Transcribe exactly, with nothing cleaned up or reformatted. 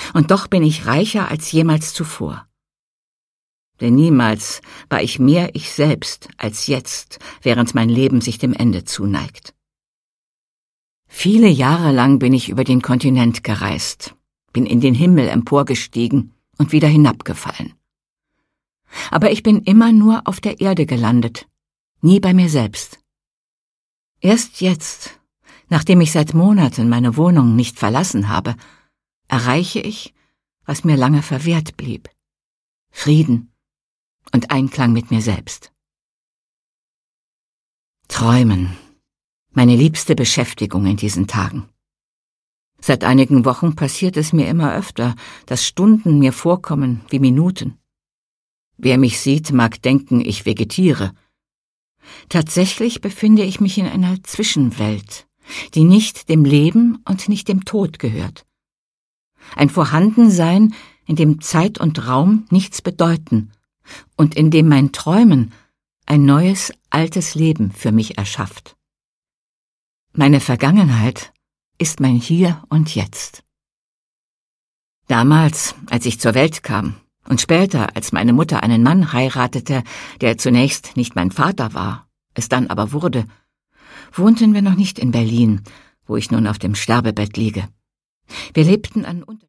Und doch bin ich reicher als jemals zuvor. Denn niemals war ich mehr ich selbst als jetzt, während mein Leben sich dem Ende zuneigt. Viele Jahre lang bin ich über den Kontinent gereist, bin in den Himmel emporgestiegen und wieder hinabgefallen. Aber ich bin immer nur auf der Erde gelandet, nie bei mir selbst. Erst jetzt, nachdem ich seit Monaten meine Wohnung nicht verlassen habe, erreiche ich, was mir lange verwehrt blieb: Frieden und Einklang mit mir selbst. Träumen, meine liebste Beschäftigung in diesen Tagen. Seit einigen Wochen passiert es mir immer öfter, dass Stunden mir vorkommen wie Minuten. Wer mich sieht, mag denken, ich vegetiere. Tatsächlich befinde ich mich in einer Zwischenwelt, die nicht dem Leben und nicht dem Tod gehört. Ein Vorhandensein, in dem Zeit und Raum nichts bedeuten und in dem mein Träumen ein neues, altes Leben für mich erschafft. Meine Vergangenheit ist mein Hier und Jetzt. Damals, als ich zur Welt kam, und später, als meine Mutter einen Mann heiratete, der zunächst nicht mein Vater war, es dann aber wurde, wohnten wir noch nicht in Berlin, wo ich nun auf dem Sterbebett liege. Wir lebten an